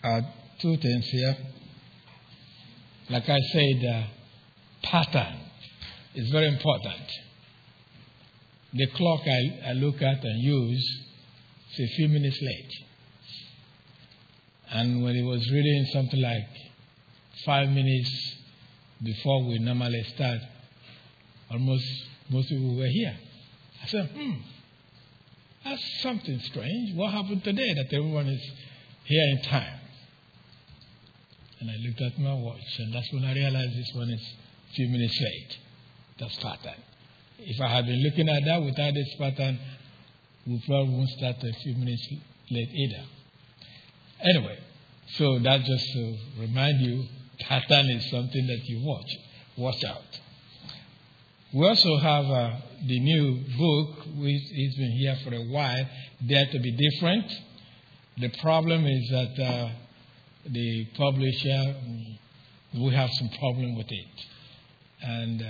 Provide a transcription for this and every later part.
Two things here. Like I said, pattern is very important. The clock I look at and use is a few minutes late. And when it was reading something like 5 minutes before we normally start, almost most people were here. I said, that's something strange. What happened today that everyone is here in time? And I looked at my watch, and that's when I realized this one is a few minutes late. That's pattern. If I had been looking at that without this pattern, we probably won't start a few minutes late either. Anyway, so that's just to remind you, pattern is something that you watch out. We also have the new book, which has been here for a while, Dare to Be Different. The problem is that the publisher, we have some problem with it. And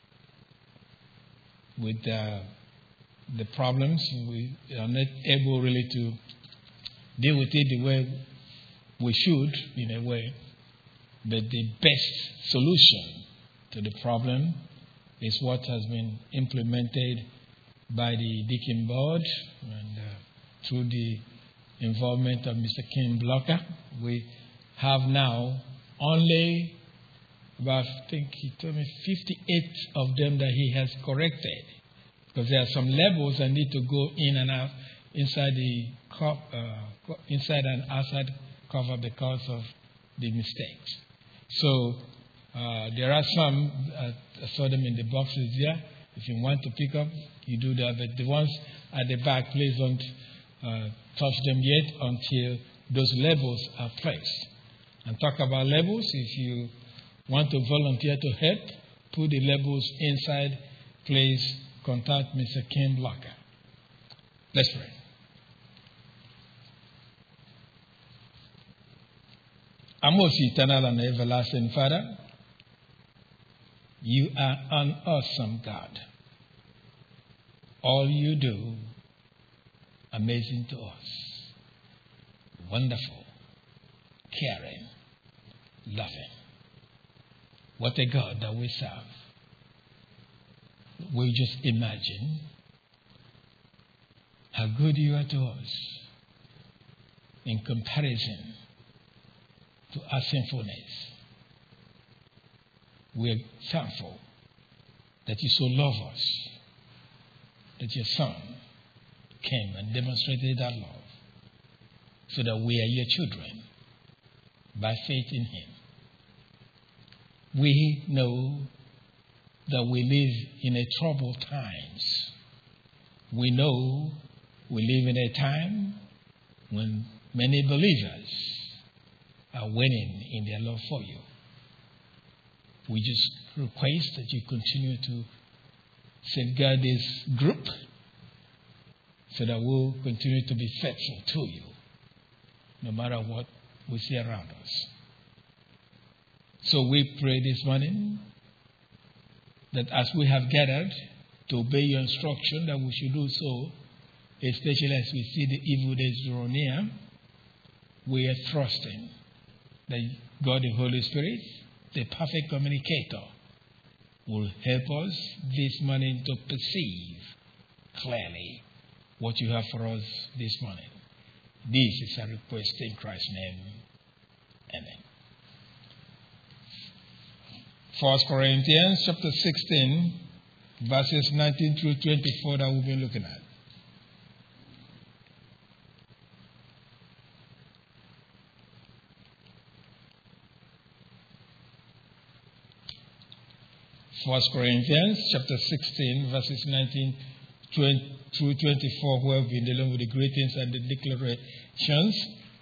with the problems, we are not able really to deal with it the way we should, in a way. But the best solution to the problem is what has been implemented by the Deacon Board and through the involvement of Mr. Kim Blocker. We have now only about, I think he told me, 58 of them that he has corrected. Because there are some levels that need to go in and out inside and outside cover because of the mistakes. So there are some, I saw them in the boxes there. If you want to pick up, you do that. But the ones at the back, please don't touch them yet until those labels are placed. And talk about labels, if you want to volunteer to help, put the labels inside, please contact Mr. Kim Blocker. Let's pray. Our most eternal and everlasting Father, you are an awesome God. All you do, amazing to us. Wonderful, caring, loving. What a God that we serve. We just imagine how good you are to us in comparison to our sinfulness. We are thankful that you so love us, that your Son came and demonstrated that love so that we are your children by faith in him. We know that we live in a troubled times. We know we live in a time when many believers are winning in their love for you. We just request that you continue to safeguard this group so that we'll continue to be faithful to you no matter what we see around us. So we pray this morning that as we have gathered to obey your instruction, that we should do so, especially as we see the evil days draw near. We are trusting that God the Holy Spirit, the perfect communicator, will help us this morning to perceive clearly what you have for us this morning. This is a request in Christ's name. Amen. 1 Corinthians chapter 16, verses 19 through 24 that we've been looking at. First Corinthians chapter 16, verses 19 through 24, where we've been dealing with the greetings and the declarations.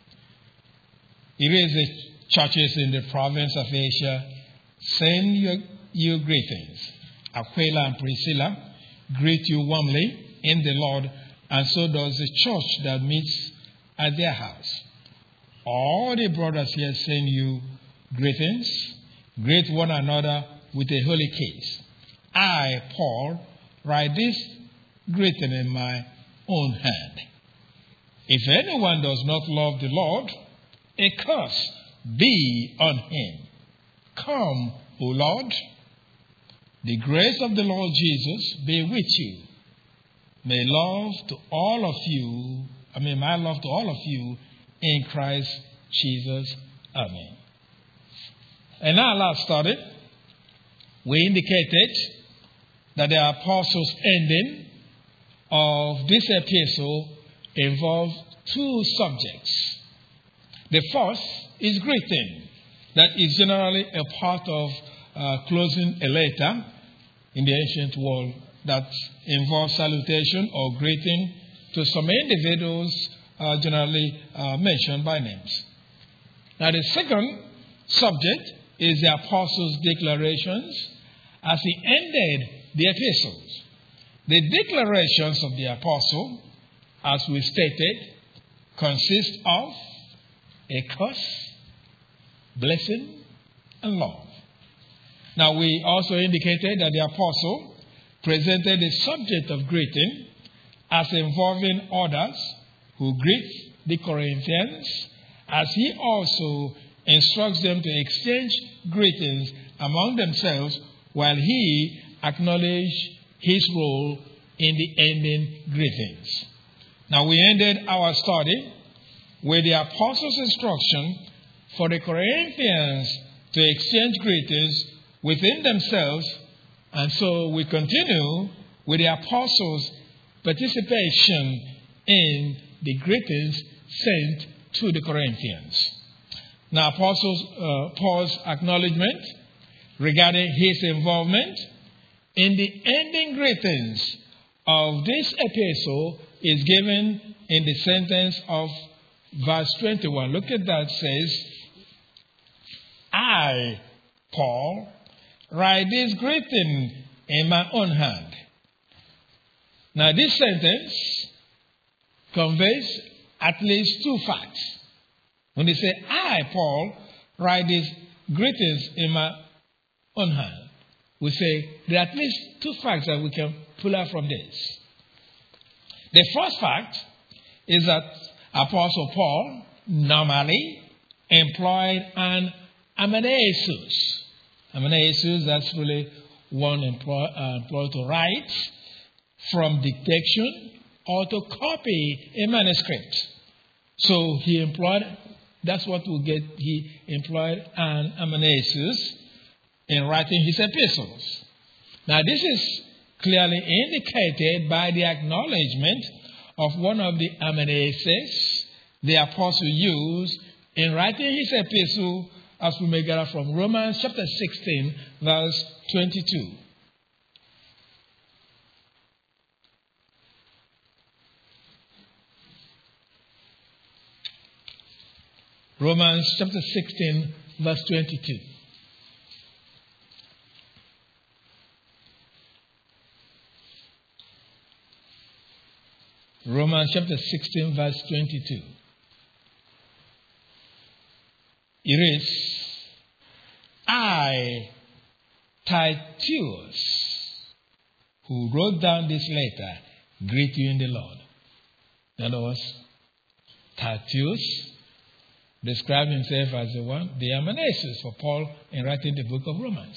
It is the churches in the province of Asia send you greetings. Aquila and Priscilla greet you warmly in the Lord, and so does the church that meets at their house. All the brothers here send you greetings. Greet one another with a holy kiss. I, Paul, write this greeting in my own hand. If anyone does not love the Lord, a curse be on him. Come, O Lord. The grace of the Lord Jesus be with you. My love to all of you in Christ Jesus. Amen. In our last study, we indicated that the apostles' ending of this epistle involves two subjects. The first is greeting. That is generally a part of closing a letter in the ancient world that involves salutation or greeting to some individuals generally mentioned by names. Now the second subject is the apostles' declarations as he ended the epistles. The declarations of the apostle, as we stated, consist of a curse, blessing, and love. Now we also indicated that the apostle presented the subject of greeting as involving others who greet the Corinthians, as he also instructs them to exchange greetings among themselves while he acknowledged his role in the ending greetings. Now we ended our study with the apostles' instruction for the Corinthians to exchange greetings within themselves, and so we continue with the apostles' participation in the greetings sent to the Corinthians. Now, Paul's acknowledgement regarding his involvement in the ending greetings of this epistle is given in the sentence of verse 21. Look at that. It says, I, Paul, write this greeting in my own hand. Now, this sentence conveys at least two facts. When they say, I, Paul, write these greetings in my own hand, we say there are at least two facts that we can pull out from this. The first fact is that Apostle Paul normally employed an amanuensis. Amanuensis, that's really one employed to write from dictation or to copy a manuscript. So he employed an amanuensis in writing his epistles. Now this is clearly indicated by the acknowledgement of one of the amanuenses the apostle used in writing his epistle, as we may gather from Romans chapter 16, verse 22. Romans chapter 16, verse 22. Romans chapter 16, verse 22. It reads, I, Titus, who wrote down this letter, greet you in the Lord. In other words, Titus described himself as the amanuensis for Paul in writing the book of Romans.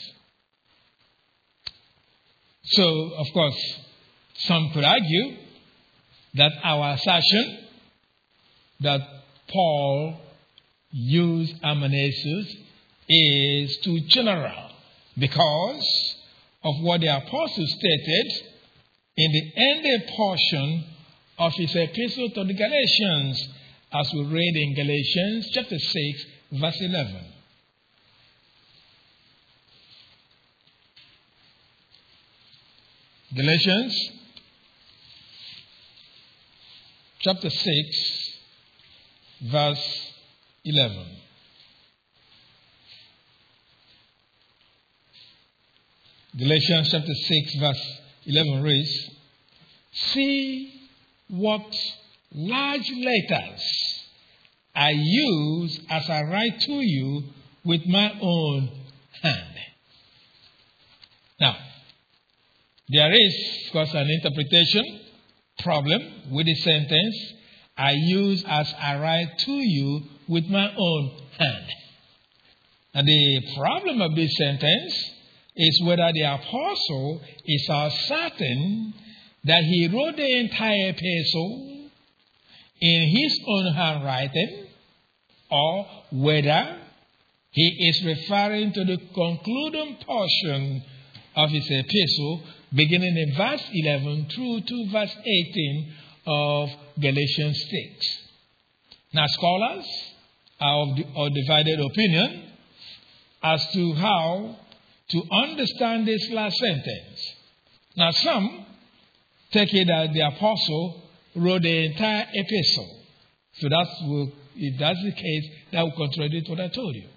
So, of course, some could argue that our assertion that Paul used amanuensis is too general because of what the apostle stated in the ending portion of his epistle to the Galatians, as we read in Galatians chapter 6, verse 11. Galatians chapter 6, verse 11. Galatians chapter 6, verse 11 reads, see what large letters I use as I write to you with my own hand. Now, there is, of course, an interpretation problem with the sentence, I use as I write to you with my own hand. And the problem of this sentence is whether the apostle is certain that he wrote the entire epistle in his own handwriting, or whether he is referring to the concluding portion of his epistle, beginning in verse 11 through to verse 18 of Galatians 6. Now, scholars are of divided opinion as to how to understand this last sentence. Now, some take it that the apostle wrote the entire epistle. So if that's the case, that will contradict what I told you.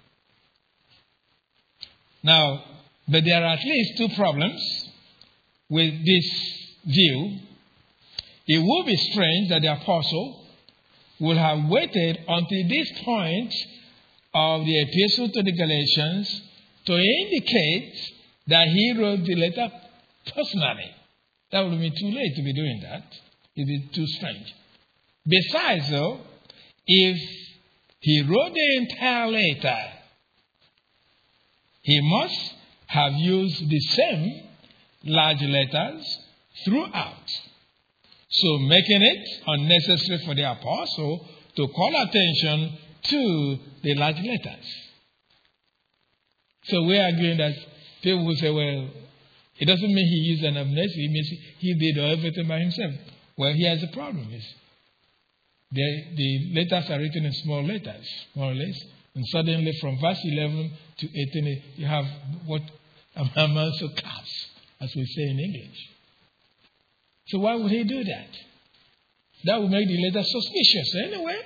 Now, but there are at least two problems with this view. It would be strange that the apostle would have waited until this point of the epistle to the Galatians to indicate that he wrote the letter personally. That would be too late to be doing that. It would be too strange. Besides, though, if he wrote the entire letter, he must have used the same large letters throughout. So making it unnecessary for the apostle to call attention to the large letters. So we're arguing that people will say, well, it doesn't mean he used an amnesty. It means he did everything by himself. Well, here's the problem. The letters are written in small letters, more or less. And suddenly from verse 11 to 18, you have what amounts to caps, as we say in English. So why would he do that? That would make the letter suspicious anyway.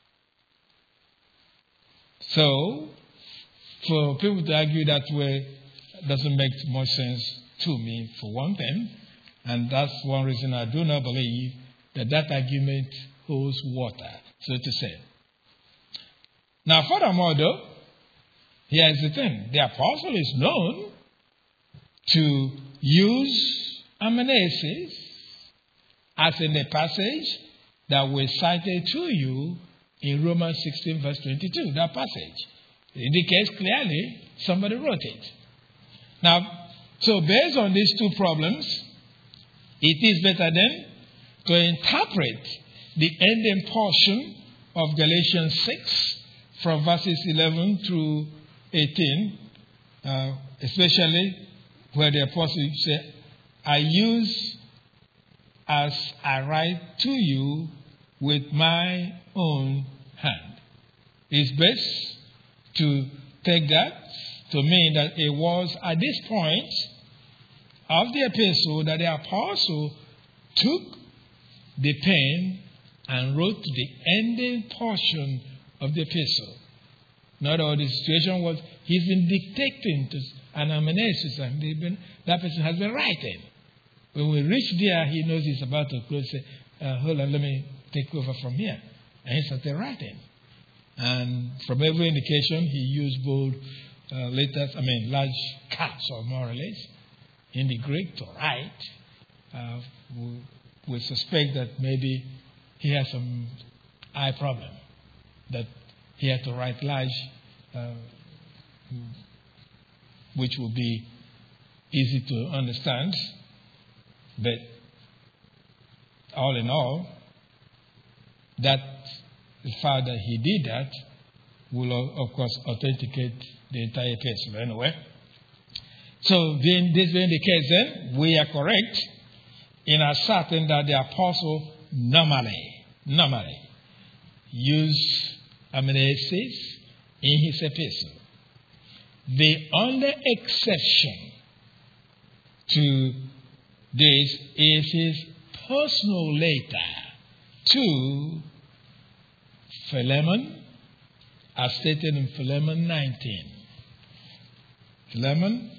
So, for people to argue that way doesn't make much sense to me, for one thing. And that's one reason I do not believe that argument holds water, so to say. Now, furthermore, though, here's the thing. The apostle is known to use amanesis, as in the passage that we cited to you in Romans 16, verse 22. That passage indicates clearly somebody wrote it. Now, so based on these two problems, it is better then to interpret the ending portion of Galatians 6 from verses 11 through 18, especially where the apostle said, I use as I write to you with my own hand. It's best to take that to mean that it was at this point of the epistle that the apostle took the pen and wrote the ending portion of the epistle. Not all the situation was he's been dictating to an amanuensis and that person has been writing. When we reach there, he knows he's about to close. Say, hold on, let me take over from here. And he started writing. And from every indication, he used bold letters, large caps, or more or less, in the Greek to write. We suspect that maybe he has some eye problem, that he had to write large, which will be easy to understand. But all in all, that the fact that he did that will, of course, authenticate the entire epistle anyway. So, this being the case, then, we are correct in asserting that the apostle normally used amanuensis in his epistle. The only exception to this is his personal letter to Philemon, as stated in Philemon 19. Philemon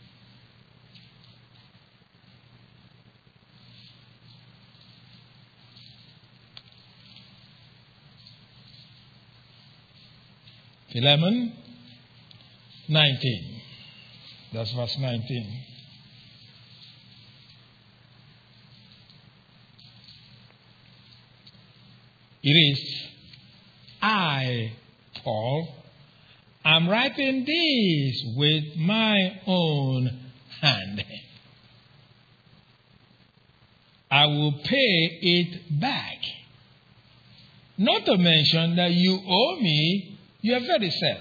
19. That's verse 19. It is, I Paul, I'm writing this with my own hand. I will pay it back. Not to mention that you owe me your very self.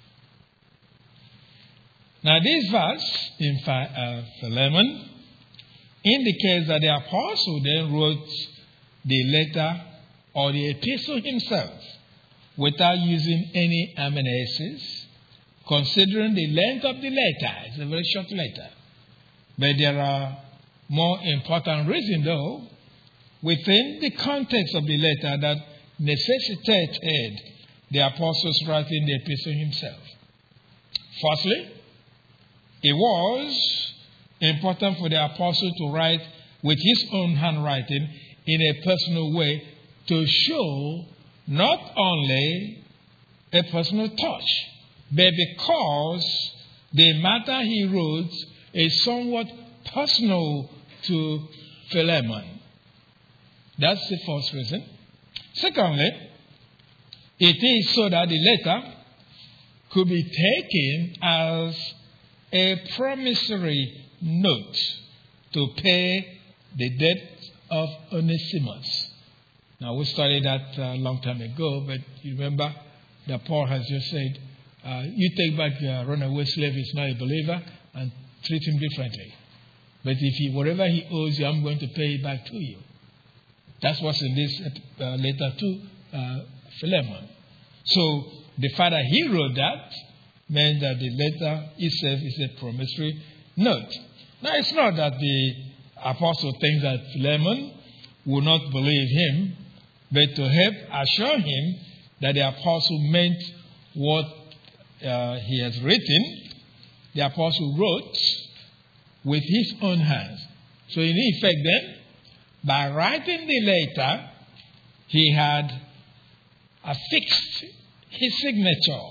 Now this verse in Philemon indicates that the apostle then wrote the letter or the epistle himself without using any amanuenses, considering the length of the letter. It's a very short letter. But there are more important reasons, though, within the context of the letter that necessitated the apostles writing the epistle himself. Firstly, it was important for the apostle to write with his own handwriting in a personal way to show not only a personal touch, but because the matter he wrote is somewhat personal to Philemon. That's the first reason. Secondly, it is so that the letter could be taken as a promissory note to pay the debt of Onesimus. Now, we studied that a long time ago, but you remember that Paul has just said, you take back your runaway slave, he's not a believer, and treat him differently. But if whatever he owes you, I'm going to pay it back to you. That's what's in this letter to Philemon. So the fact that he wrote that meant that the letter itself is a promissory note. Now, it's not that the apostle thinks that Philemon will not believe him, but to help assure him that the apostle meant what he has written, the apostle wrote with his own hands. So in effect then, by writing the letter, he had affixed his signature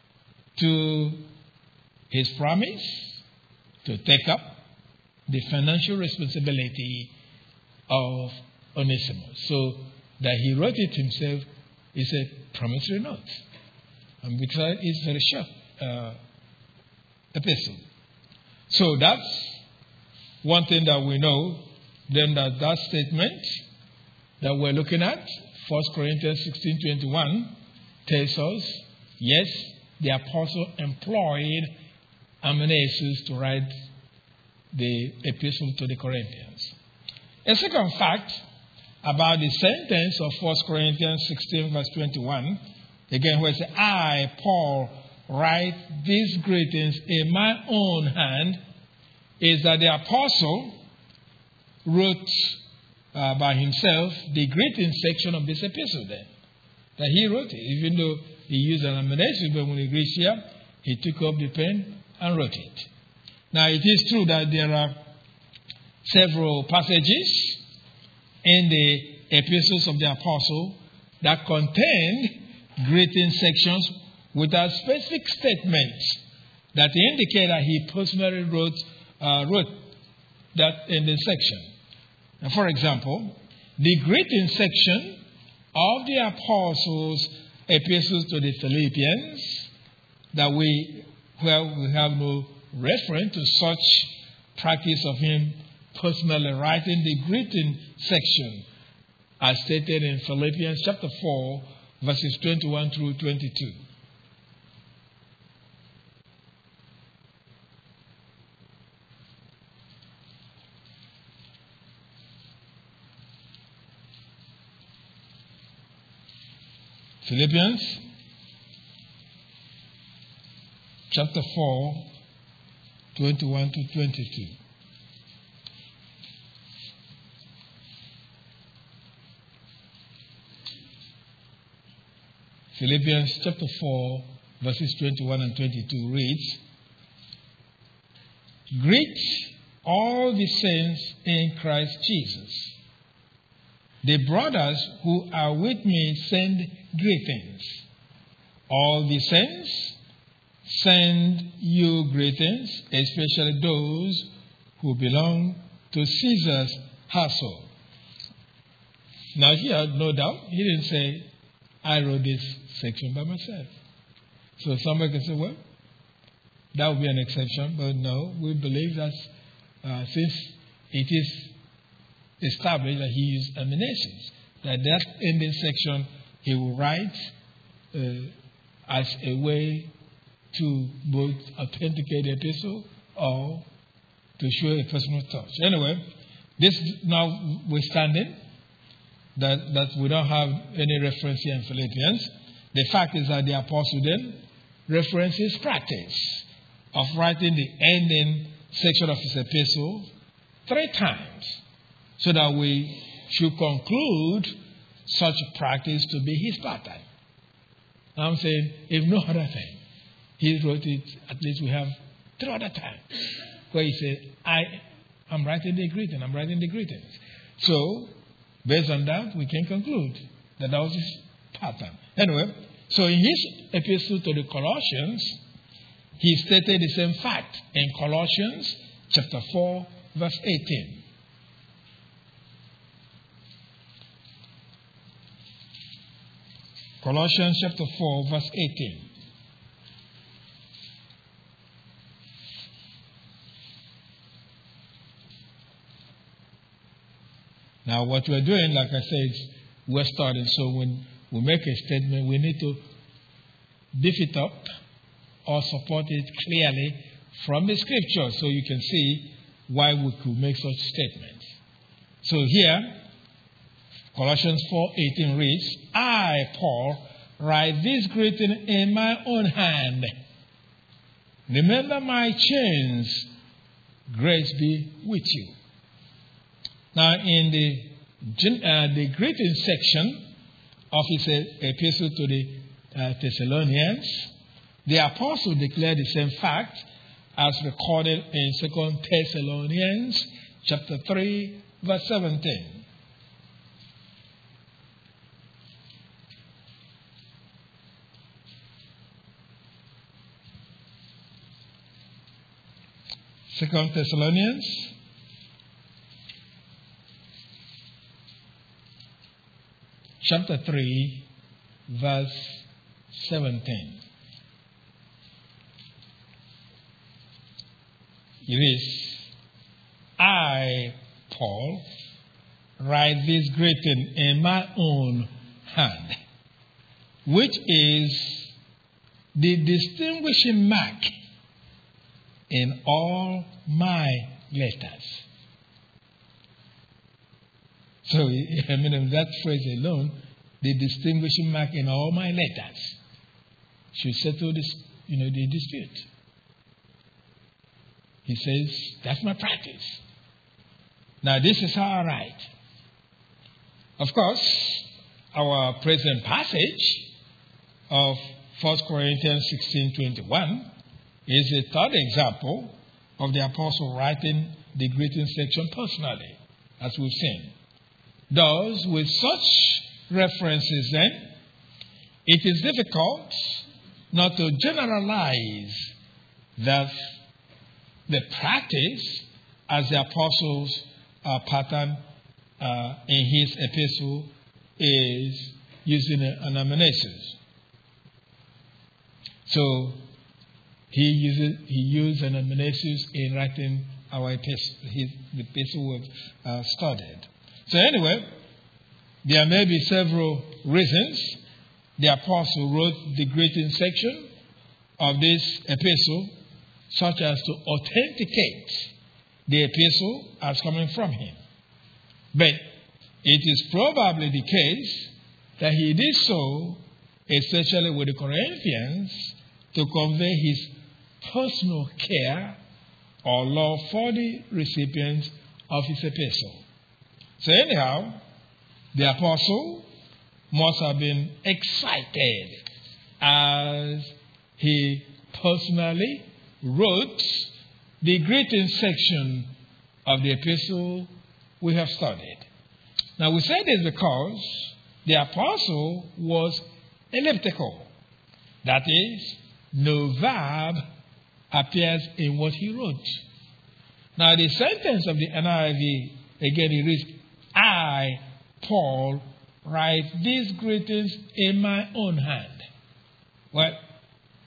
to his promise to take up the financial responsibility of Onesimus. So that he wrote it himself is a promissory note. And because it's very short epistle. So that's one thing that we know. Then that statement that we're looking at, 1 Corinthians 16:21, tells us, yes, the apostle employed amanuenses to write the epistle to the Corinthians. A second fact about the sentence of 1 Corinthians 16, verse 21, again, where it says, I, Paul, write these greetings in my own hand, is that the apostle wrote by himself the greeting section of this epistle then. That he wrote it, even though he used an amanuensis, but when he reached here, he took up the pen and wrote it. Now, it is true that there are several passages in the epistles of the apostle that contain greeting sections without specific statements that indicate that he personally wrote that in the section. Now, for example, the greeting section of the apostles' epistles to the Philippians, where we have no reference to such practice of him personally writing the greeting section, as stated in Philippians chapter 4, verses 21 through 22. Philippians chapter 4, 21 to 22. Philippians chapter 4, verses 21 and 22 reads, Greet all the saints in Christ Jesus. The brothers who are with me send greetings. All the saints send you greetings, especially those who belong to Caesar's household. Now here, no doubt, he didn't say, I wrote this section by myself. So somebody can say, well, that would be an exception. But no, we believe that since it is established that he used emanations, that ending section he will write as a way to both authenticate the epistle or to show a personal touch. Anyway, this notwithstanding that we don't have any reference here in Philippians, the fact is that the apostle then references practice of writing the ending section of his epistle 3 times, so that we should conclude such practice to be his pattern. I'm saying, if no other thing, he wrote it, at least we have 3 other times, where he said, I'm writing the greetings. So, based on that, we can conclude that was his pattern. Anyway, so in his epistle to the Colossians, he stated the same fact in Colossians chapter 4, verse 18. Colossians chapter 4, verse 18. Now, what we're doing, like I said, we're starting. So when we make a statement, we need to beef it up or support it clearly from the scripture so you can see why we could make such statements. So here, Colossians 4:18 reads, I, Paul, write this greeting in my own hand. Remember my chains. Grace be with you. Now, in the greeting section of his epistle to the Thessalonians, the apostle declared the same fact as recorded in 2 Thessalonians chapter 3, verse 17. Second Thessalonians chapter 3, verse 17. It is, I, Paul, write this greeting in my own hand, which is the distinguishing mark in all my letters. So, that phrase alone, the distinguishing mark in all my letters, should settle this, the dispute. He says, that's my practice. Now, this is how I write. Of course, our present passage of 1 Corinthians 16:21 is a third example of the apostle writing the greeting section personally, as we've seen. Thus, with such references then, it is difficult not to generalize that the practice as the apostle's pattern in his epistle is using an emanations. So he used an emanations in writing our epistle, the epistle we've studied. So anyway, there may be several reasons the apostle wrote the greeting section of this epistle, such as to authenticate the epistle as coming from him. But it is probably the case that he did so, especially with the Corinthians, to convey his personal care or love for the recipients of his epistle. So anyhow, the apostle must have been excited as he personally wrote the greeting section of the epistle we have studied. Now we say this because the apostle was elliptical. That is, no verb appears in what he wrote. Now the sentence of the NIV, again it reads, I, Paul, write these greetings in my own hand. Well,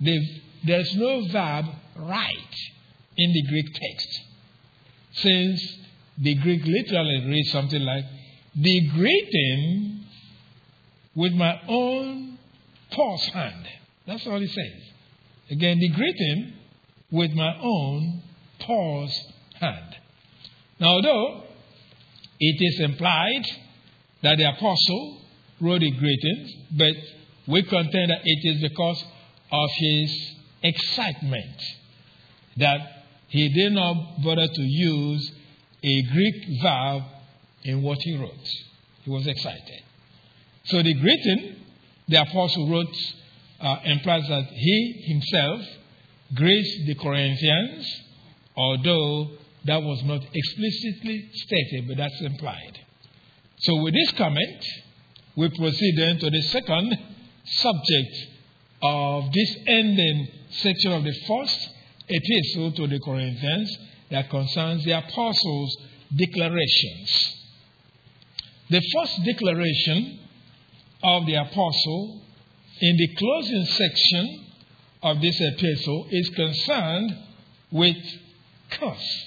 there's no verb right in the Greek text. Since the Greek literally reads something like, the greeting with my own paws hand. That's all it says. Again, the greeting with my own paws hand. Now, although it is implied that the apostle wrote the greetings, but we contend that it is because of his excitement that he did not bother to use a Greek verb in what he wrote. He was excited. So the greeting the apostle wrote implies that he himself graced the Corinthians, although that was not explicitly stated, but that's implied. So with this comment, we proceed then to the second subject of this ending section of the first epistle to the Corinthians that concerns the apostles' declarations. The first declaration of the apostle in the closing section of this epistle is concerned with curse.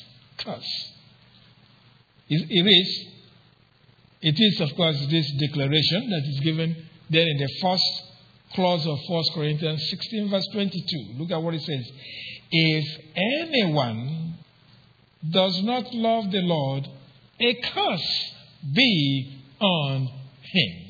It is, of course, this declaration that is given then in the first clause of 1 Corinthians 16, verse 22. Look at what it says. If anyone does not love the Lord, a curse be on him.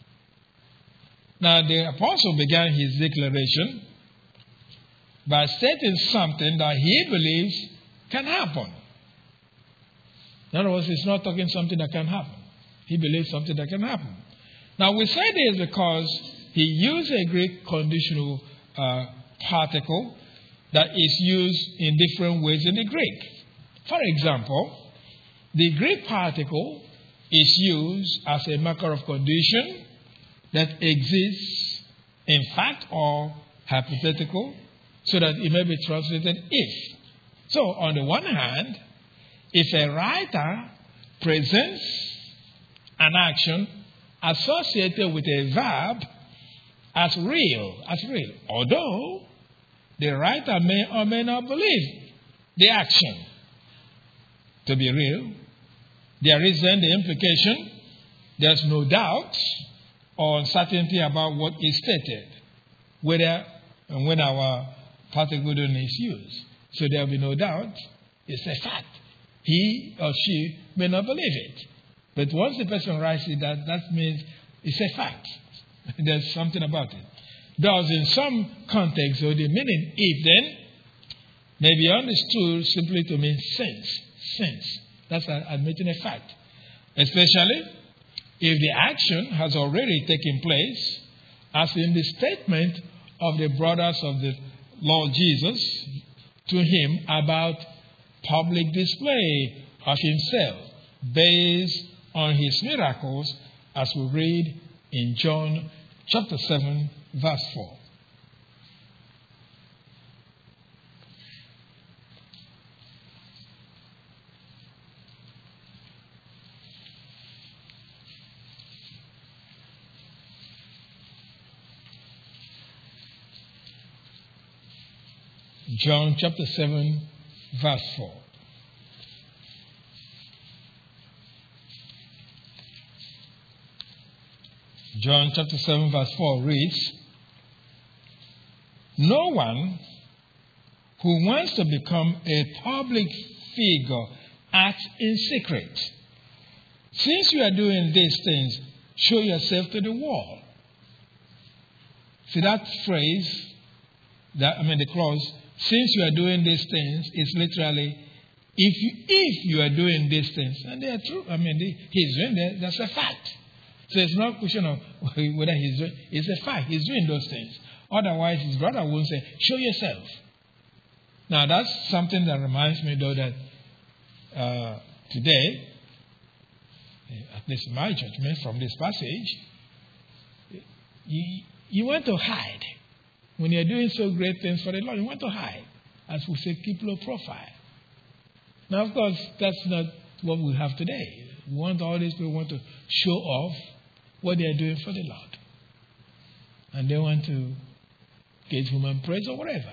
Now, the apostle began his declaration by stating something that he believes can happen. In other words, he's not talking something that can happen. He believes something that can happen. Now, we say this because he used a Greek conditional particle that is used in different ways in the Greek. For example, the Greek particle is used as a marker of condition that exists in fact or hypothetical, so that it may be translated if. So, on the one hand, if a writer presents an action associated with a verb as real, although the writer may or may not believe the action to be real, there is then the implication, there's no doubt or uncertainty about what is stated, whether and when our particle is used. So there will be no doubt, it's a fact. He or she may not believe it. But once the person writes it, that means it's a fact. There's something about it. Thus, in some contexts, the meaning if then may be understood simply to mean since. That's admitting a fact. Especially if the action has already taken place, as in the statement of the brothers of the Lord Jesus to him about public display of himself based on his miracles, as we read in John chapter 7, verse 4. John chapter 7, verse 4. John chapter 7, verse 4 reads, no one who wants to become a public figure acts in secret. Since you are doing these things, show yourself to the world. See that phrase, the clause, since you are doing these things, is literally, if you are doing these things, and they are true. He's doing that, that's a fact. So it's not a question of whether he's doing, it's a fact, he's doing those things. Otherwise, his brother won't say, show yourself. Now, that's something that reminds me, though, that today, at least in my judgment from this passage, you want to hide. When you're doing so great things for the Lord, you want to hide. As we say, keep low profile. Now, of course, that's not what we have today. We want all these people want to show off what they are doing for the Lord. And they want to gave human praise or whatever.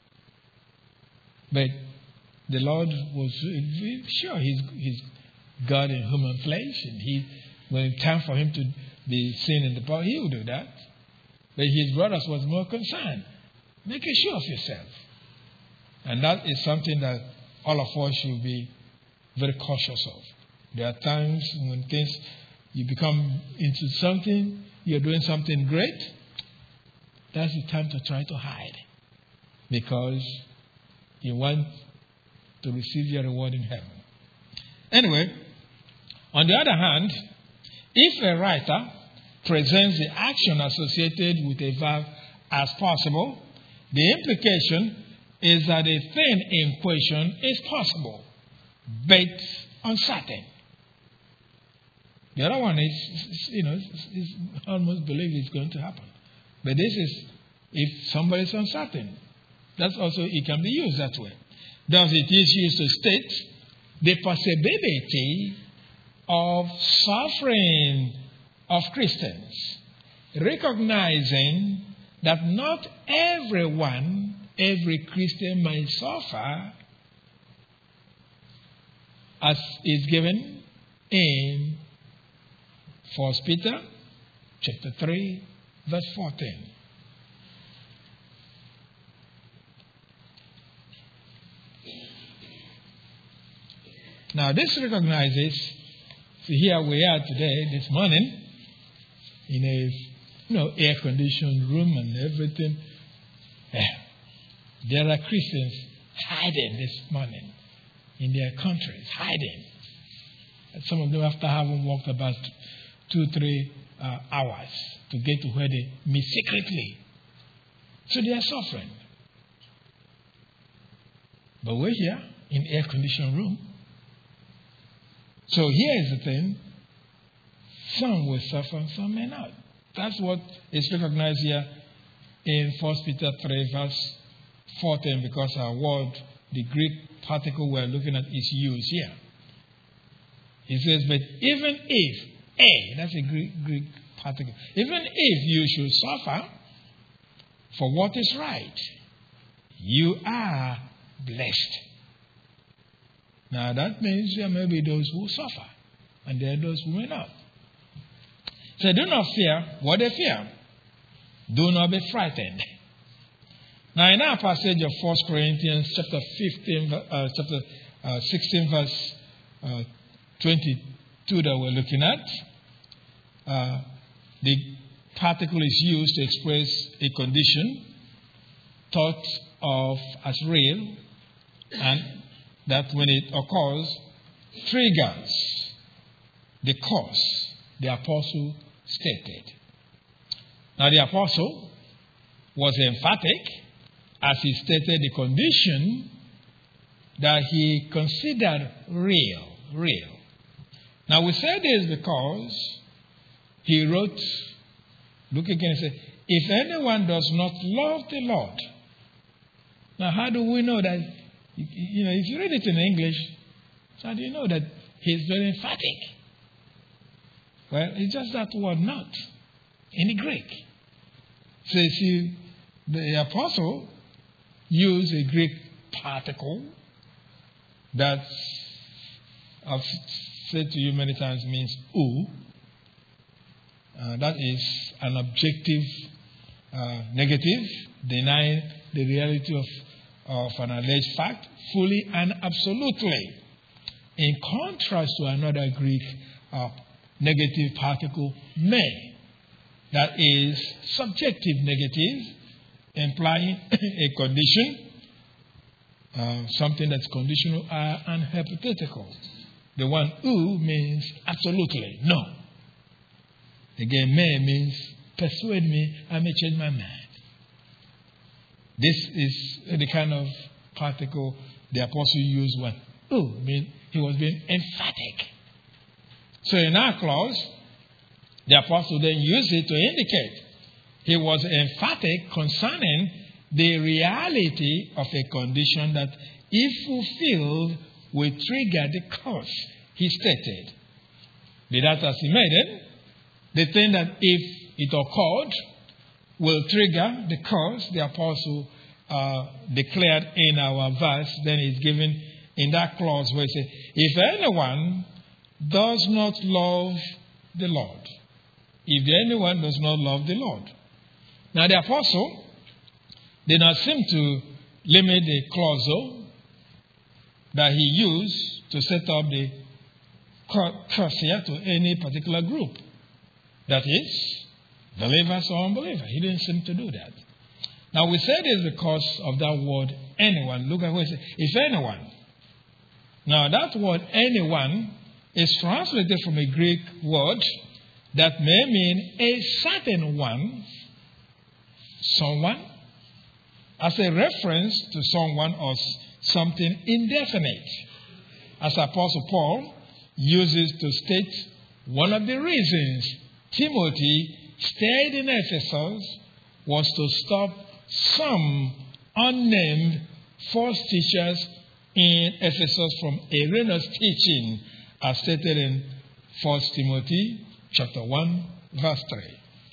But the Lord was sure He's God in human flesh, and when it's time for Him to be seen in the power, He will do that. But His brothers was more concerned. Make a show of yourself. And that is something that all of us should be very cautious of. There are times when you become into something, you're doing something great, that's the time to try to hide. Because you want to receive your reward in heaven. Anyway, on the other hand, if a writer presents the action associated with a verb as possible, the implication is that the thing in question is possible, but uncertain. The other one is almost believe it's going to happen. But this is if somebody is uncertain. That's also, it can be used that way. Thus, it is used to state the possibility of suffering of Christians, recognizing that not every Christian may suffer, as is given in 1 Peter chapter 3, verse 14. Now, this recognizes, see, here we are today, this morning, in a air-conditioned room and everything. There are Christians hiding this morning in their countries, hiding. And some of them, after having walked about 2-3 hours to get to where they meet secretly. So they are suffering. But we're here in air-conditioned room. So here is the thing. Some will suffer, some may not. That's what is recognized here in 1 Peter 3, verse 14, because our word, the Greek particle we're looking at, is used here. It says, but even if, that's a Greek particle, even if you should suffer for what is right, you are blessed. Now that means there may be those who suffer, and there are those who may not. So do not fear what they fear. Do not be frightened. Now in our passage of 1 Corinthians chapter 16, verse 22 that we're looking at, the particle is used to express a condition thought of as real, and that when it occurs, triggers the cause the apostle stated. Now the apostle was emphatic as he stated the condition that he considered real. Now we say this because he wrote, look again and say, if anyone does not love the Lord. Now how do we know that? If you read it in English, so how do you know that he's very emphatic? Well, it's just that word not in the Greek. So you see, the apostle used a Greek particle that I've said to you many times means ou. That is an objective negative, denying the reality of an alleged fact fully and absolutely. In contrast to another Greek negative particle, may, that is subjective negative, implying a condition, something that's conditional and hypothetical. The one ou means absolutely, no. Again, may means persuade me, I may change my mind. This is the kind of particle the apostle used when ou means he was being emphatic. So in our clause, the apostle then used it to indicate he was emphatic concerning the reality of a condition that, if fulfilled, will trigger the cause he stated. Be that as he made it, the thing that if it occurred will trigger the cause the apostle declared in our verse. Then it's given in that clause where it says, if anyone does not love the Lord. If anyone does not love the Lord. Now the apostle did not seem to limit the clause that he used to set up the curse here to any particular group. That is, believers or unbelievers. He didn't seem to do that. Now we said it's because of that word anyone. Look at what it says. If anyone. Now that word anyone is translated from a Greek word that may mean a certain one, someone, as a reference to someone or something indefinite. As Apostle Paul uses to state one of the reasons Timothy stayed in Ephesus was to stop some unnamed false teachers in Ephesus from erroneous teaching, as stated in 1 Timothy chapter 1, verse 3.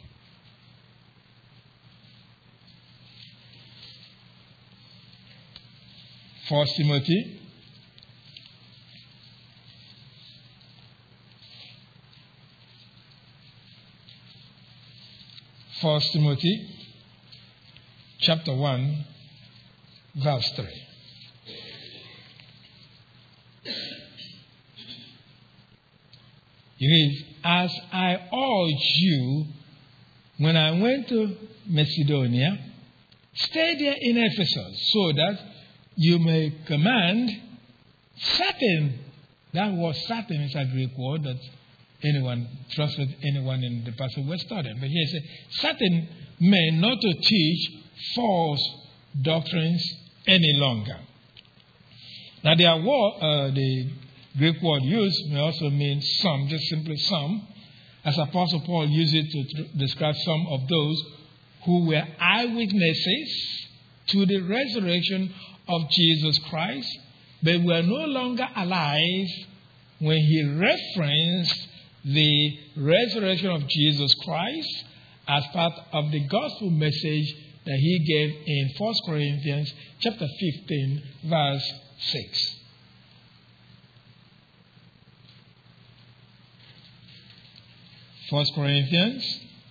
First Timothy chapter 1, verse 3. It reads, as I urge you, when I went to Macedonia, stay there in Ephesus, so that you may command certain. That word certain is a Greek word that anyone, trusted anyone in the passage we're studying. But here it says, certain men not to teach false doctrines any longer. Now the Greek word used may also mean some, just simply some, as Apostle Paul used it to describe some of those who were eyewitnesses to the resurrection of Jesus Christ, but were no longer alive when he referenced the resurrection of Jesus Christ as part of the gospel message that he gave in 1 Corinthians chapter 15, verse 6. 1 Corinthians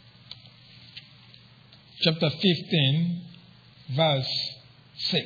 chapter 15, verse 6.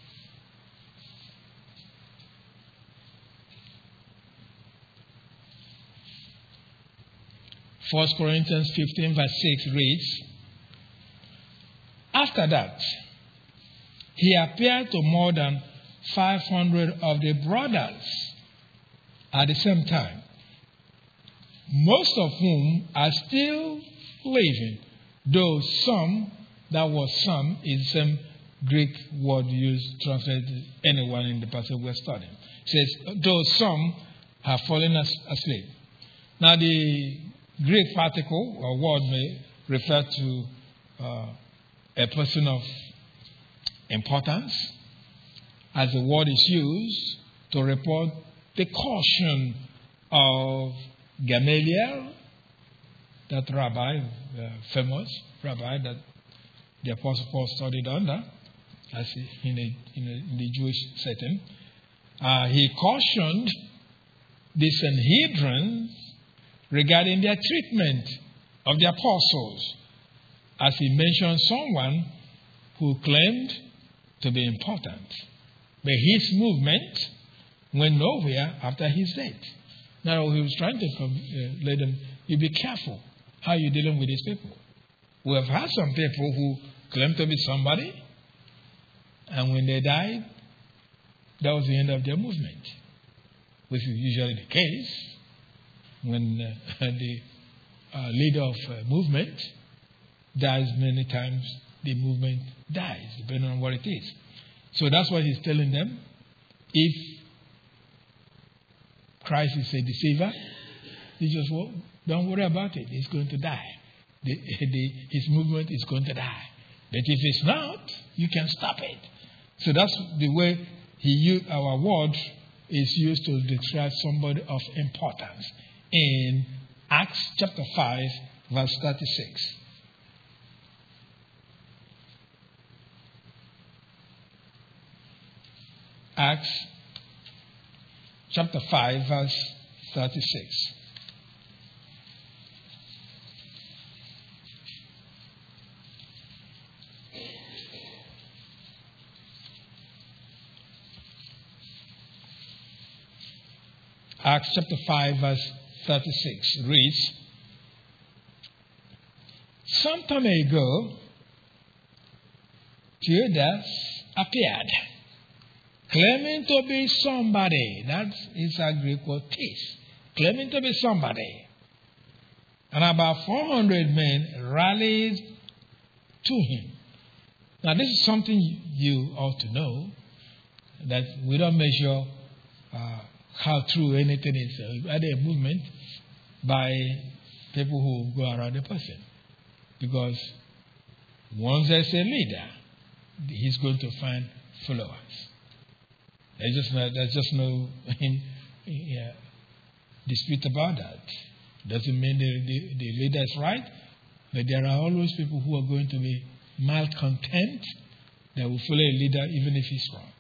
First Corinthians 15, verse 6 reads, after that, he appeared to more than 500 of the brothers at the same time, most of whom are still living, though some, that was some, is the same Greek word used to translate anyone in the passage we're studying. It says, though some have fallen asleep. Now the Greek particle or word may refer to a person of importance, as the word is used to report the caution of Gamaliel, that rabbi, famous rabbi that the Apostle Paul studied under, as in the Jewish setting. He cautioned the Sanhedrin regarding their treatment of the apostles, as he mentioned someone who claimed to be important. But his movement went nowhere after his death. Now, he was trying to let them, you be careful how you're dealing with these people. We have had some people who claim to be somebody, and when they died, that was the end of their movement, which is usually the case when the leader of a movement dies many times, the movement dies, depending on what it is. So that's what he's telling them. If Christ is a deceiver, he just, well, don't worry about it. He's going to die. His movement is going to die. But if it's not, you can stop it. So that's the way our word is used to describe somebody of importance in Acts chapter 5, verse 36. Acts chapter 5, verse 36. Acts chapter 5, verse 36 reads, "Some time ago, Judas appeared, claiming to be somebody." That is a Greek word, tis. Claiming to be somebody. And about 400 men rallied to him. Now, this is something you ought to know, that we don't measure how true anything is, either a movement, by people who go around the person. Because once there's a leader, he's going to find followers. There's just no dispute about that. Doesn't mean the leader is right, but there are always people who are going to be malcontent that will follow a leader even if he's wrong.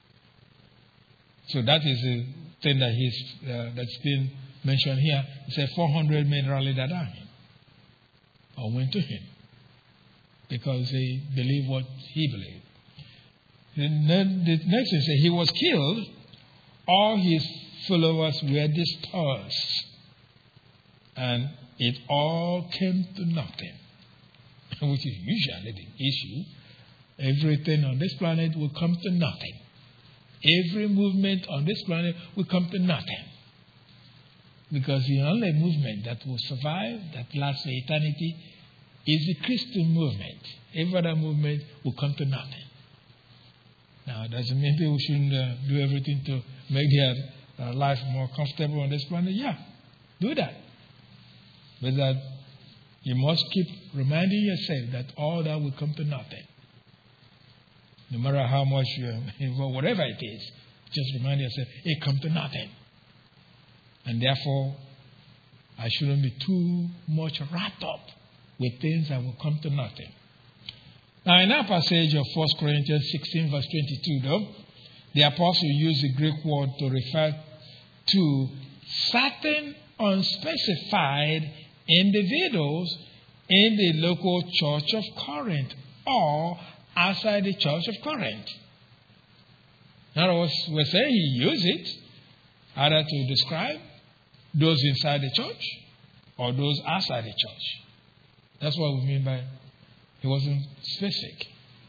So that is a thing that that's been mentioned here. It said 400 men rallied around him or went to him because they believe what he believed. And then the next thing says he was killed. All his followers were dispersed, and it all came to nothing, which is usually the issue. Everything on this planet will come to nothing. Every movement on this planet will come to nothing. Because the only movement that will survive, that lasts for eternity, is the Christian movement. Every other movement will come to nothing. Now, doesn't mean people shouldn't do everything to make their life more comfortable on this planet. Yeah, do that. But that you must keep reminding yourself that all that will come to nothing. No matter how much you're involved, whatever it is, just remind yourself, it comes to nothing. And therefore, I shouldn't be too much wrapped up with things that will come to nothing. Now, in our passage of 1 Corinthians 16, verse 22, though, the apostle used the Greek word to refer to certain unspecified individuals in the local church of Corinth or outside the church of Corinth. In other words, we're saying he used it either to describe those inside the church or those outside the church. That's what we mean by he wasn't specific.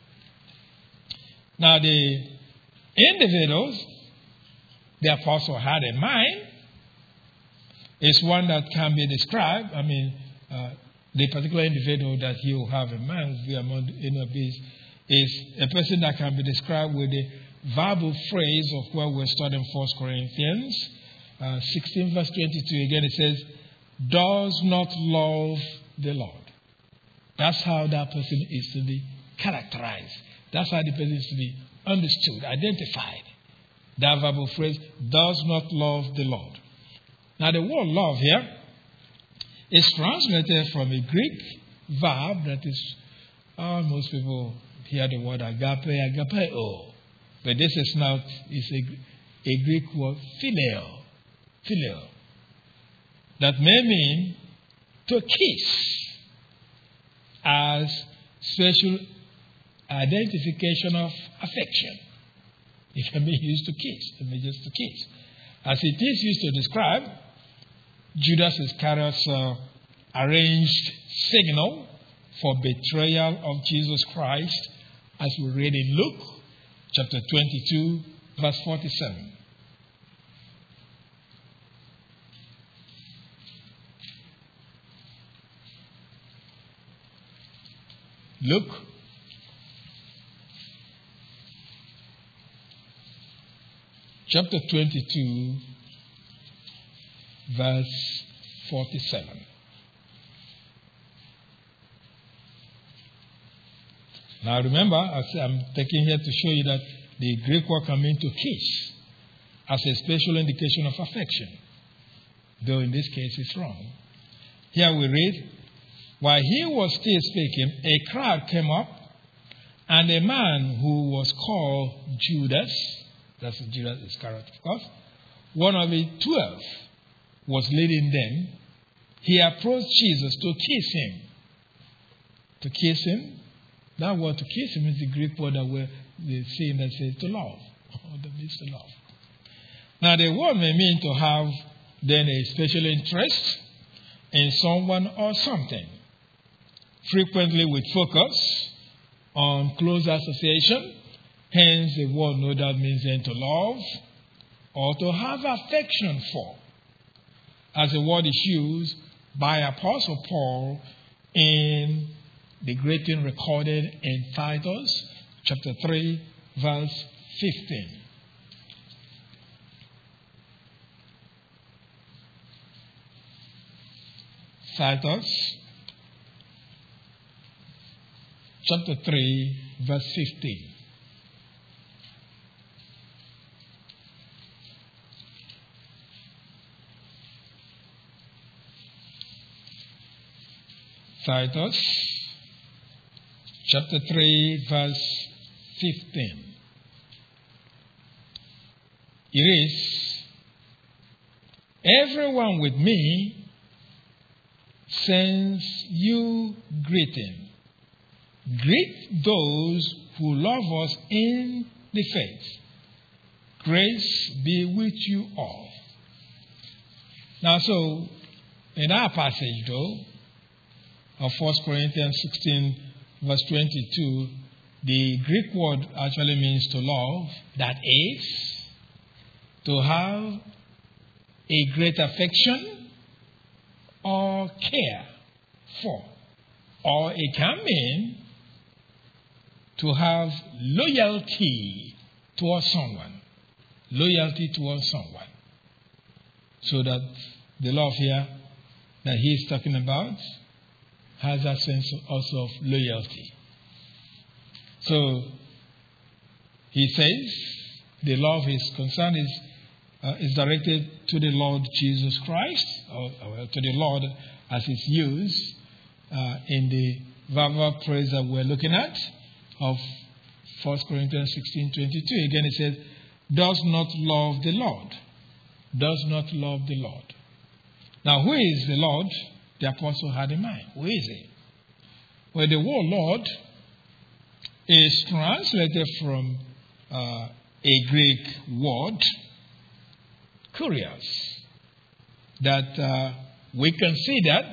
Now, the individuals the apostle had in mind is one that can be described. I mean, the particular individual that he will have in mind will be among these is a person that can be described with the verbal phrase of where we're studying 1 Corinthians 16, verse 22. Again, it says, does not love the Lord. That's how that person is to be characterized. That's how the person is to be understood, identified. That verbal phrase, does not love the Lord. Now, the word love here is translated from a Greek verb that is, most people hear the word agape, agapeo. But this is not, it's a Greek word, phileo. Phileo. That may mean to kiss as special identification of affection. It can be used to kiss. It can be used to kiss. As it is used to describe Judas Iscariot's arranged signal for betrayal of Jesus Christ, as we read in Luke chapter 22, verse 47. Luke chapter 22, verse 47. Now remember, as I'm taking here to show you that the Greek word can mean to kiss as a special indication of affection, though in this case it's wrong. Here we read, while he was still speaking, a crowd came up, and a man who was called Judas, That's Judas Iscariot, of course. One of the 12 was leading them. He approached Jesus to kiss him. To kiss him. That word to kiss him is the Greek word that we're seeing that says to love. That means to love. Now the word may mean to have then a special interest in someone or something. Frequently with focus on close association. Hence the word no doubt means then to love or to have affection for. As the word is used by Apostle Paul in the greeting recorded in Titus chapter 3 verse 15. Titus chapter 3 verse 15. Titus chapter 3 verse 15. It is, everyone with me sends you greeting. Greet those who love us in the faith. Grace be with you all. Now, so, in our passage, though, of 1 Corinthians 16, verse 22, the Greek word actually means to love, that is, to have a great affection or care for. Or it can mean to have loyalty towards someone. Loyalty towards someone. So that the love here that he is talking about has a sense also of loyalty. So he says the love is concerned is directed to the Lord Jesus Christ, or to the Lord as it's used in the verbal phrase that we're looking at of 1 Corinthians 16:22. Again it says, does not love the Lord. Does not love the Lord. Now who is the Lord the apostle had in mind? Who is he? Well, the word Lord is translated from a Greek word, kurios, that we can see that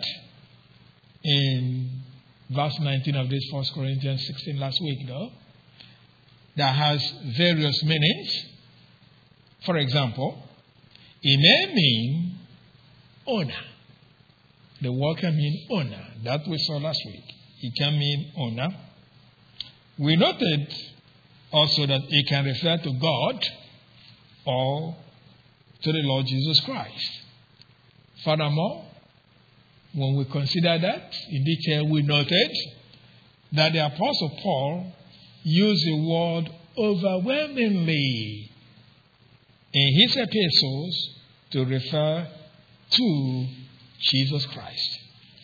in verse 19 of this 1 Corinthians 16 last week, though, that has various meanings. For example, it may mean honor. The word can mean honor. That we saw last week. It can mean honor. We noted also that it can refer to God or to the Lord Jesus Christ. Furthermore, when we consider that in detail, we noted that the Apostle Paul used the word overwhelmingly in his epistles to refer to Jesus Christ.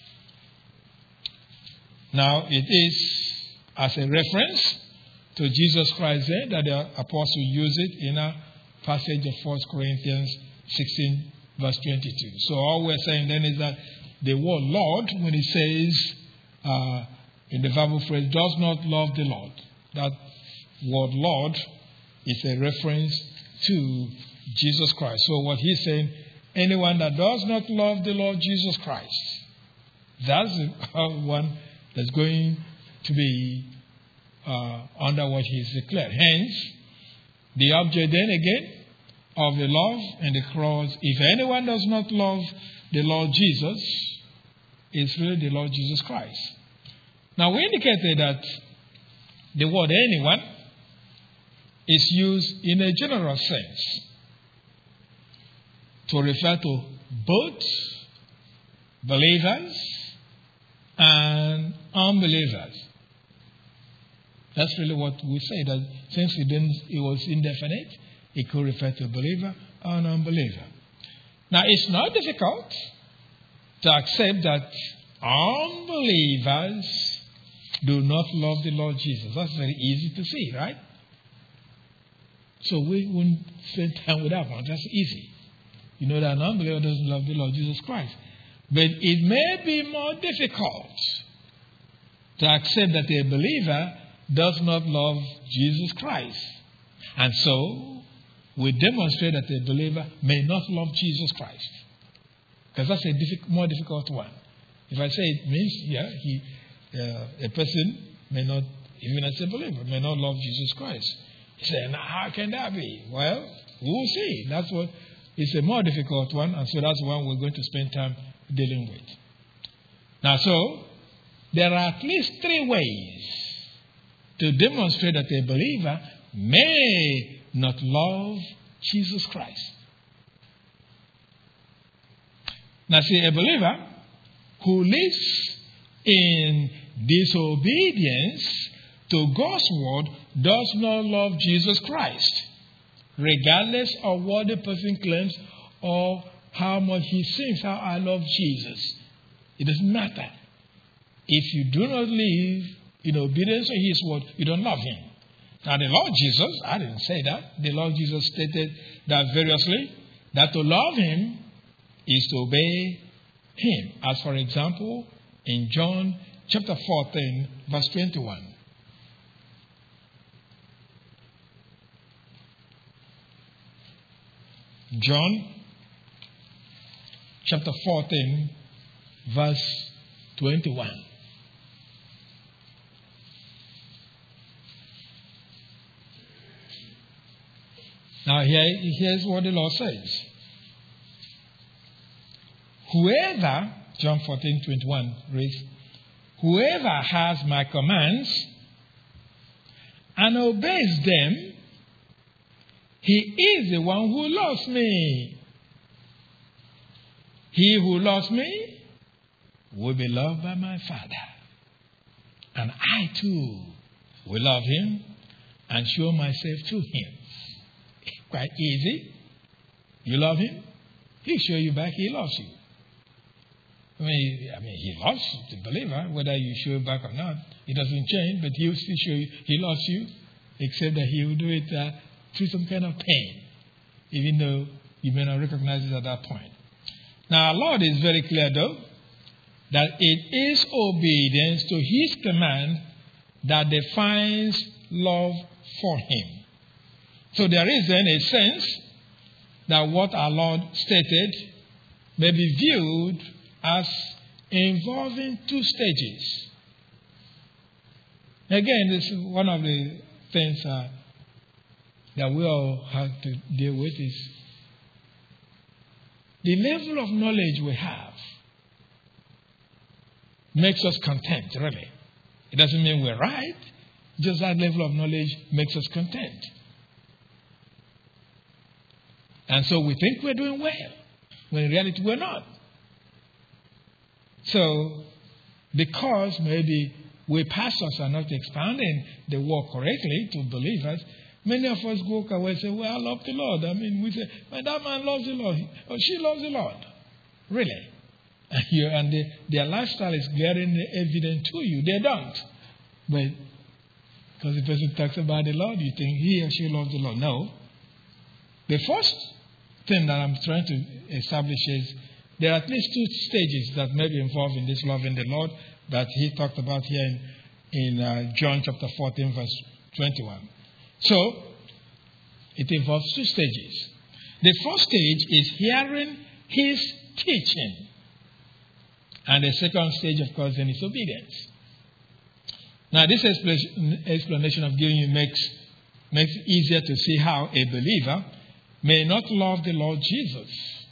Now, it is as a reference to Jesus Christ there that the apostle used it in a passage of 1 Corinthians 16, verse 22. So all we're saying then is that the word Lord, when it says in the verbal phrase, does not love the Lord, that word Lord is a reference to Jesus Christ. So what he's saying, anyone that does not love the Lord Jesus Christ, that's the one that's going to be under what he's declared. Hence, the object then again of the love and the cross, if anyone does not love the Lord Jesus, it's really the Lord Jesus Christ. Now, we indicated that the word anyone is used in a general sense to refer to both believers and unbelievers. That's really what we say, that since it was indefinite, it could refer to a believer or an unbeliever. Now, it's not difficult to accept that unbelievers do not love the Lord Jesus. That's very easy to see, right? So we won't spend time with that one. That's easy. You know that an unbeliever doesn't love the Lord Jesus Christ. But it may be more difficult to accept that a believer does not love Jesus Christ. And so, we demonstrate that a believer may not love Jesus Christ. Because that's a more difficult one. If I say it means, a person may not, even as a believer, may not love Jesus Christ. You say, now how can that be? Well, we'll see. It's a more difficult one, and so that's one we're going to spend time dealing with. Now, so, there are at least 3 ways to demonstrate that a believer may not love Jesus Christ. Now, see, a believer who lives in disobedience to God's word does not love Jesus Christ, regardless of what the person claims or how much he sings, how I love Jesus. It doesn't matter. If you do not live in obedience to his word, you don't love him. Now, the Lord Jesus, I didn't say that. The Lord Jesus stated that variously, that to love him is to obey him. As for example, in John chapter 14, verse 21. John chapter 14, verse 21. Now, here's what the Lord says. Whoever, John 14:21 reads, whoever has my commands and obeys them, he is the one who loves me. He who loves me will be loved by my Father. And I too will love him and show myself to him. Quite easy. You love him, he'll show you back he loves you. I mean, he loves the believer, whether you show it back or not. It doesn't change, but he'll still show you he loves you, except that he will do it through some kind of pain, even though you may not recognize it at that point. Now, our Lord is very clear, though, that it is obedience to his command that defines love for him. So there is then a sense that what our Lord stated may be viewed as involving 2 stages. Again, this is one of the things that we all have to deal with is the level of knowledge we have makes us content, really. It doesn't mean we're right, just that level of knowledge makes us content. And so we think we're doing well, when in reality we're not. So, because maybe we pastors are not expounding the word correctly to believers, many of us go away and say, well, I love the Lord. I mean, we say, well, that man loves the Lord. Or she loves the Lord. Really? And their lifestyle is glaring evident to you. They don't. But because the person talks about the Lord, you think he or she loves the Lord. No. The first thing that I'm trying to establish is there are at least 2 stages that may be involved in this loving the Lord that he talked about here in John chapter 14, verse 21. So, it involves 2 stages. The first stage is hearing his teaching. And the second stage, of course, then is obedience. Now, this explanation I've given you makes it easier to see how a believer may not love the Lord Jesus.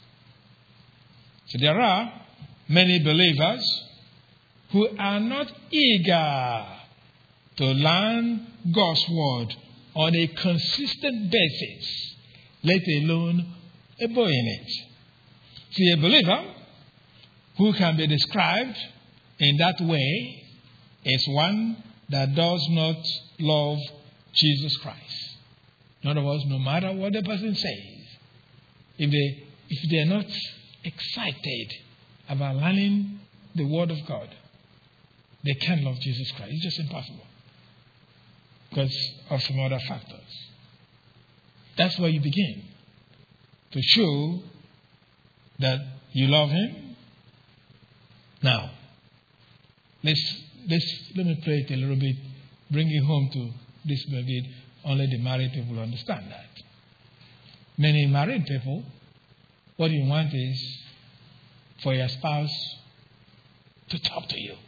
So there are many believers who are not eager to learn God's word on a consistent basis, let alone obeying it. See, a believer who can be described in that way is one that does not love Jesus Christ. In other words, no matter what the person says, if they're not excited about learning the Word of God, they can't love Jesus Christ. It's just impossible because of some other factors. That's where you begin. To show that you love him. Now, let me play it a little bit, bring it home to this bit. Only the married people understand that. Many married people, what you want is for your spouse to talk to you,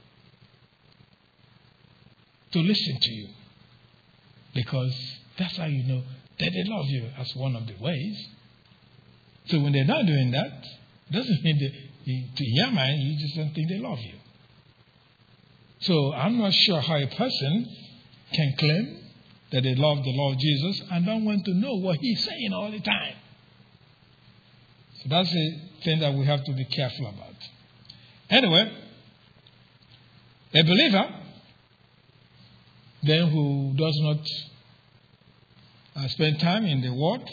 to listen to you, because that's how you know that they love you, as one of the ways. So when they're not doing that, doesn't mean that in your mind you just don't think they love you. So I'm not sure how a person can claim that they love the Lord Jesus and don't want to know what he's saying all the time. So that's the thing that we have to be careful about. Anyway, a believer then who does not spend time in the Word,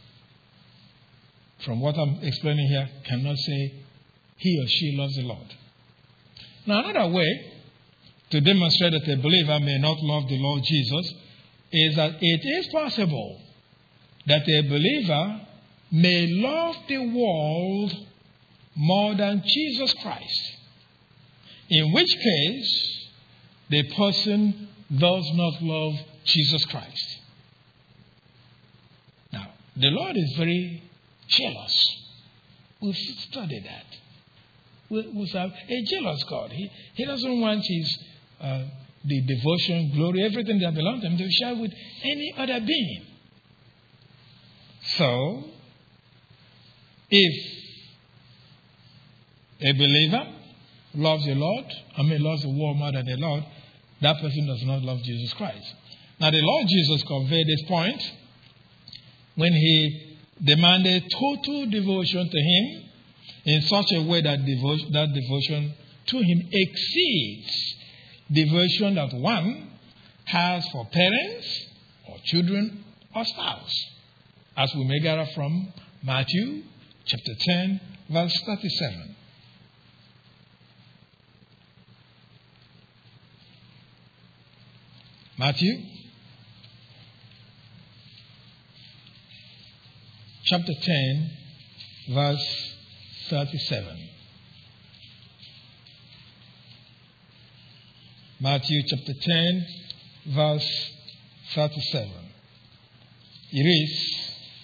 from what I'm explaining here, cannot say he or she loves the Lord. Now, another way to demonstrate that a believer may not love the Lord Jesus is that it is possible that a believer may love the world more than Jesus Christ, in which case the person does not love Jesus Christ. Now, the Lord is very jealous. We've studied that. We have a jealous God. He doesn't want his the devotion, glory, everything that belongs to him to share with any other being. So, if a believer loves the Lord, loves the world more than the Lord, that person does not love Jesus Christ. Now, the Lord Jesus conveyed this point when he demanded total devotion to him in such a way that devotion to him exceeds devotion that one has for parents or children or spouse, as we may gather from Matthew chapter 10, verse 37. Matthew chapter 10, verse 37. Matthew chapter 10, verse 37. It is,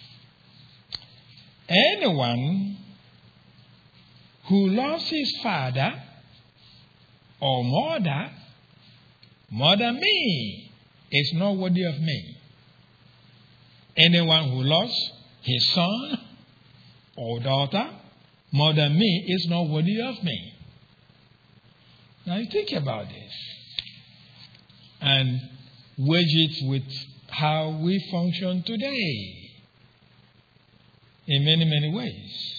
anyone who loves his father or mother more than me is not worthy of me. Anyone who loves his son or daughter more than me is not worthy of me. Now you think about this and wedge it with how we function today in many, many ways.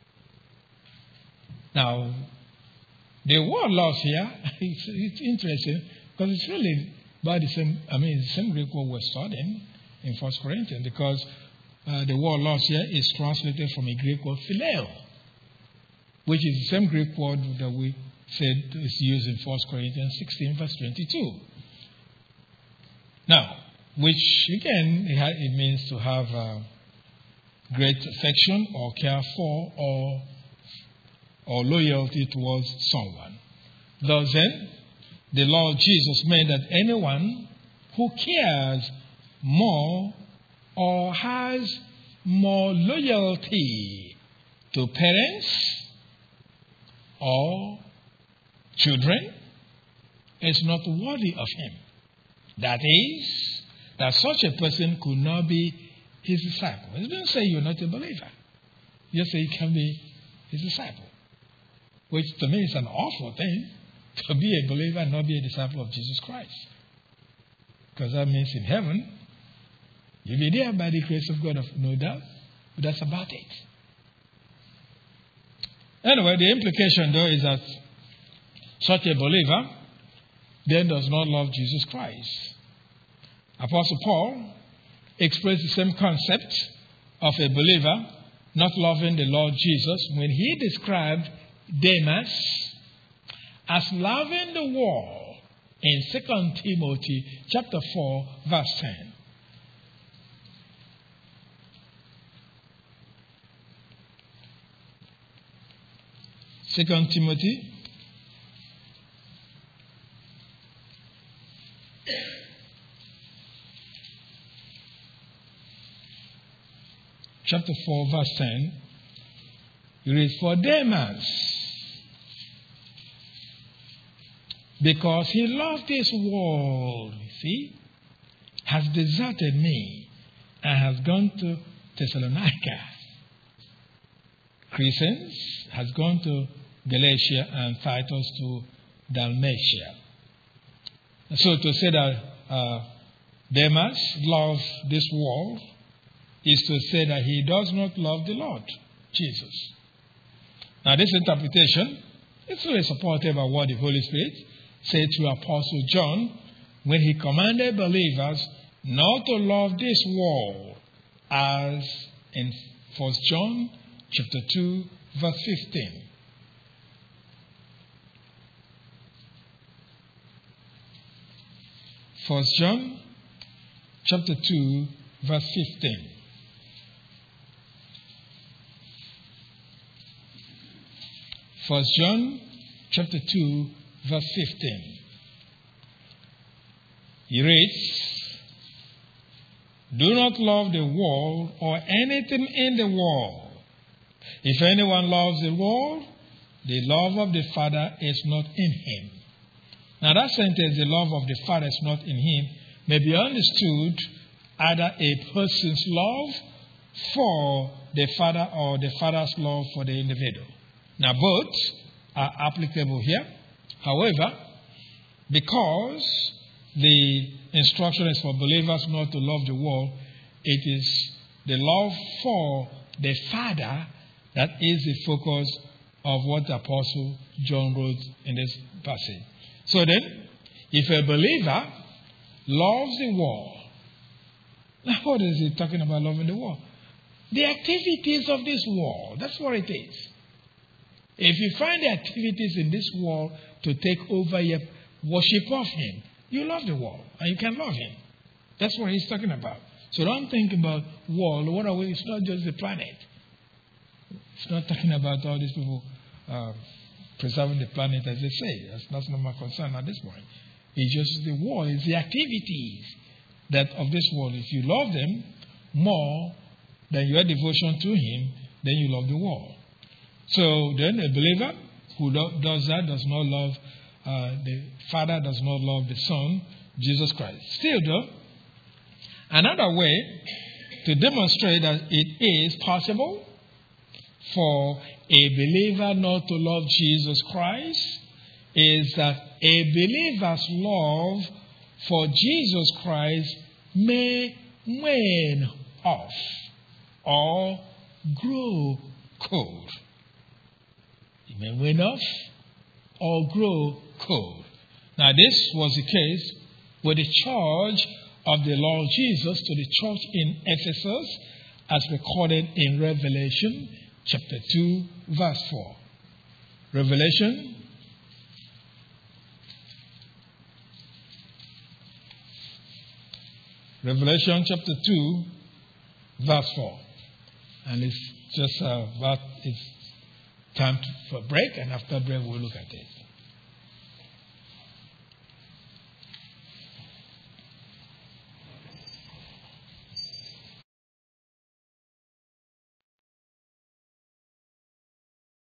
Now, the word loves here, it's interesting because it's really about the same, the same Greek word we're studying in 1 Corinthians, because the word loves here is translated from a Greek word phileo, which is the same Greek word that we said is used in 1 Corinthians 16, verse 22. Now, which again, it means to have great affection or care for or loyalty towards someone. Thus then, the Lord Jesus meant that anyone who cares more or has more loyalty to parents or children is not worthy of him. That is, that such a person could not be his disciple. It doesn't say you're not a believer. It just say you can be his disciple. Which to me is an awful thing, to be a believer and not be a disciple of Jesus Christ. Because that means in heaven, you'll be there by the grace of God, no doubt, but that's about it. Anyway, the implication though is that such a believer then does not love Jesus Christ. Apostle Paul expressed the same concept of a believer not loving the Lord Jesus when he described Demas as loving the world in 2 Timothy chapter 4, verse 10. 2 Timothy chapter 4, verse 10. You read, for Demas, because he loved this world, has deserted me and has gone to Thessalonica. Crescens has gone to Galatia and Titus to Dalmatia. So to say that Demas loves this world is to say that he does not love the Lord Jesus. Now this interpretation is really supported by what the Holy Spirit said to Apostle John when he commanded believers not to love this world, as in 1 John chapter 2, verse 15. First John chapter 2, verse 15. First John chapter 2, verse 15. He reads, do not love the world or anything in the world. If anyone loves the world, the love of the Father is not in him. Now that sentence, the love of the Father is not in him, may be understood either a person's love for the Father or the Father's love for the individual. Now both are applicable here. However, because the instruction is for believers not to love the world, it is the love for the Father that is the focus of what the Apostle John wrote in this passage. So then, if a believer loves the world, now what is he talking about loving the world? The activities of this world, that's what it is. If you find the activities in this world to take over your worship of him, you love the world and you can love him. That's what he's talking about. So don't think about world. What are we? It's not just the planet. It's not talking about all these people preserving the planet as they say. That's not my concern at this point. It's just the world. It's the activities that of this world. If you love them more than your devotion to him, then you love the world. So then a believer who does that does not love the Father, does not love the Son, Jesus Christ. Still though, another way to demonstrate that it is possible for a believer not to love Jesus Christ is that a believer's love for Jesus Christ may wane off or grow cold. It may wane off or grow cold. Now this was the case with the church of the Lord Jesus to the church in Ephesus as recorded in Revelation chapter 2 verse 4. Revelation chapter 2 verse 4. And it's just it's time for a break, and after break we'll look at it.